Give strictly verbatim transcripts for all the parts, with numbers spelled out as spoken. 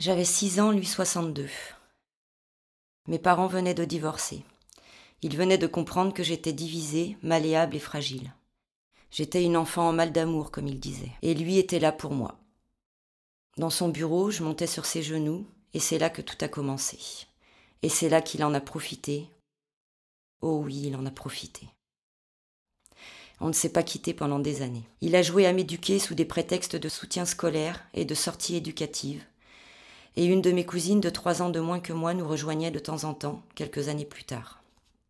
J'avais six ans, lui soixante-deux. Mes parents venaient de divorcer. Ils venaient de comprendre que j'étais divisée, malléable et fragile. J'étais une enfant en mal d'amour, comme ils disaient, et lui était là pour moi. Dans son bureau, je montais sur ses genoux, et c'est là que tout a commencé. Et c'est là qu'il en a profité. Oh oui, il en a profité. On ne s'est pas quitté pendant des années. Il a joué à m'éduquer sous des prétextes de soutien scolaire et de sortie éducative. Et une de mes cousines de trois ans de moins que moi nous rejoignait de temps en temps, quelques années plus tard.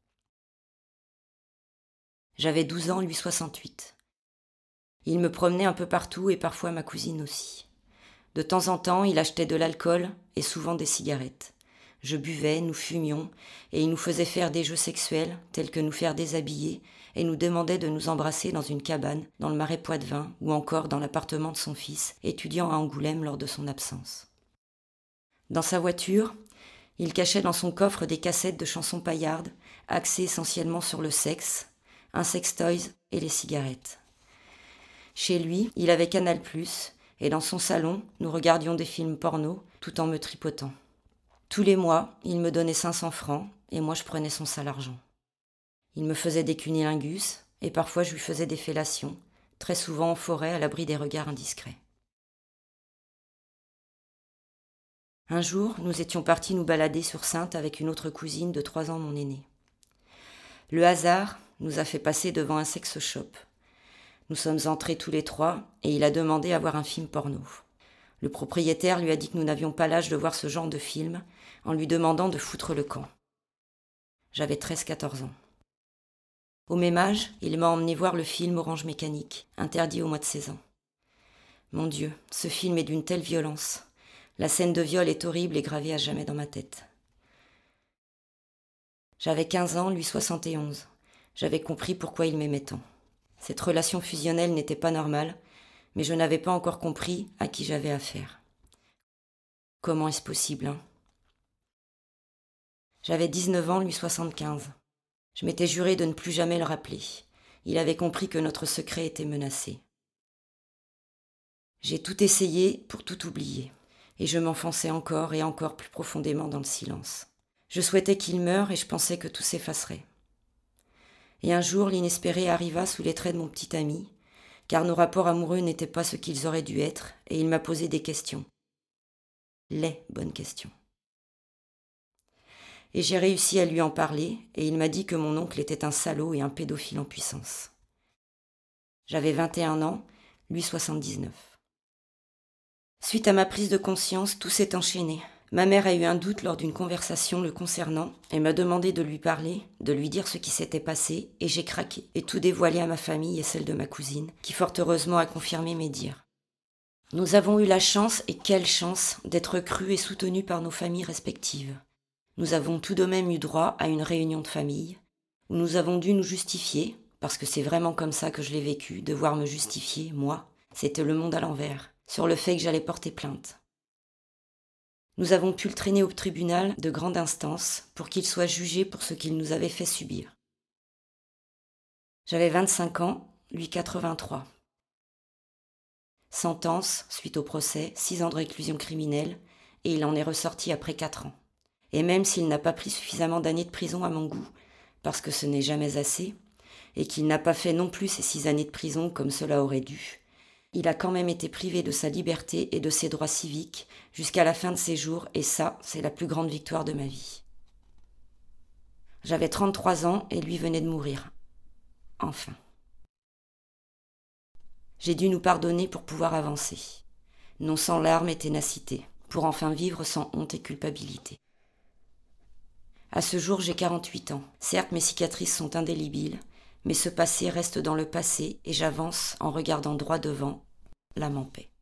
J'avais douze ans, lui soixante-huit. Il me promenait un peu partout et parfois ma cousine aussi. De temps en temps, il achetait de l'alcool et souvent des cigarettes. Je buvais, nous fumions, et il nous faisait faire des jeux sexuels, tels que nous faire déshabiller, et nous demandait de nous embrasser dans une cabane, dans le marais Poitevin, ou encore dans l'appartement de son fils, étudiant à Angoulême lors de son absence. Dans sa voiture, il cachait dans son coffre des cassettes de chansons paillardes, axées essentiellement sur le sexe, un sextoys et les cigarettes. Chez lui, il avait Canal plus, et dans son salon, nous regardions des films porno, tout en me tripotant. Tous les mois, il me donnait cinq cents francs, et moi je prenais son sale argent. Il me faisait des cunnilingus, et parfois je lui faisais des fellations, très souvent en forêt à l'abri des regards indiscrets. Un jour, nous étions partis nous balader sur Saintes avec une autre cousine de trois ans mon aînée. Le hasard nous a fait passer devant un sex shop. Nous sommes entrés tous les trois et il a demandé à voir un film porno. Le propriétaire lui a dit que nous n'avions pas l'âge de voir ce genre de film en lui demandant de foutre le camp. J'avais treize à quatorze ans. Au même âge, il m'a emmené voir le film Orange Mécanique, interdit au moins de seize ans. Mon Dieu, ce film est d'une telle violence. La scène de viol est horrible et gravée à jamais dans ma tête. J'avais quinze ans, lui soixante et onze. J'avais compris pourquoi il m'aimait tant. Cette relation fusionnelle n'était pas normale, mais je n'avais pas encore compris à qui j'avais affaire. Comment est-ce possible, hein ? J'avais dix-neuf ans, lui soixante-quinze. Je m'étais juré de ne plus jamais le rappeler. Il avait compris que notre secret était menacé. J'ai tout essayé pour tout oublier. Et je m'enfonçais encore et encore plus profondément dans le silence. Je souhaitais qu'il meure et je pensais que tout s'effacerait. Et un jour, l'inespéré arriva sous les traits de mon petit ami, car nos rapports amoureux n'étaient pas ce qu'ils auraient dû être, et il m'a posé des questions. Les bonnes questions. Et j'ai réussi à lui en parler, et il m'a dit que mon oncle était un salaud et un pédophile en puissance. J'avais vingt et un ans, lui soixante-dix-neuf. Suite à ma prise de conscience, tout s'est enchaîné. Ma mère a eu un doute lors d'une conversation le concernant et m'a demandé de lui parler, de lui dire ce qui s'était passé, et j'ai craqué et tout dévoilé à ma famille et celle de ma cousine, qui fort heureusement a confirmé mes dires. Nous avons eu la chance, et quelle chance, d'être crus et soutenus par nos familles respectives. Nous avons tout de même eu droit à une réunion de famille, où nous avons dû nous justifier, parce que c'est vraiment comme ça que je l'ai vécu, devoir me justifier, moi, c'était le monde à l'envers, sur le fait que j'allais porter plainte. Nous avons pu le traîner au tribunal de grande instance pour qu'il soit jugé pour ce qu'il nous avait fait subir. J'avais vingt-cinq ans, lui quatre-vingt-trois. Sentence, suite au procès, six ans de réclusion criminelle, et il en est ressorti après quatre ans. Et même s'il n'a pas pris suffisamment d'années de prison à mon goût, parce que ce n'est jamais assez, et qu'il n'a pas fait non plus ces six années de prison comme cela aurait dû, il a quand même été privé de sa liberté et de ses droits civiques jusqu'à la fin de ses jours, et ça, c'est la plus grande victoire de ma vie. J'avais trente-trois ans et lui venait de mourir. Enfin. J'ai dû nous pardonner pour pouvoir avancer. Non sans larmes et ténacité, pour enfin vivre sans honte et culpabilité. À ce jour, j'ai quarante-huit ans. Certes, mes cicatrices sont indélébiles, mais ce passé reste dans le passé et j'avance en regardant droit devant, l'âme en paix.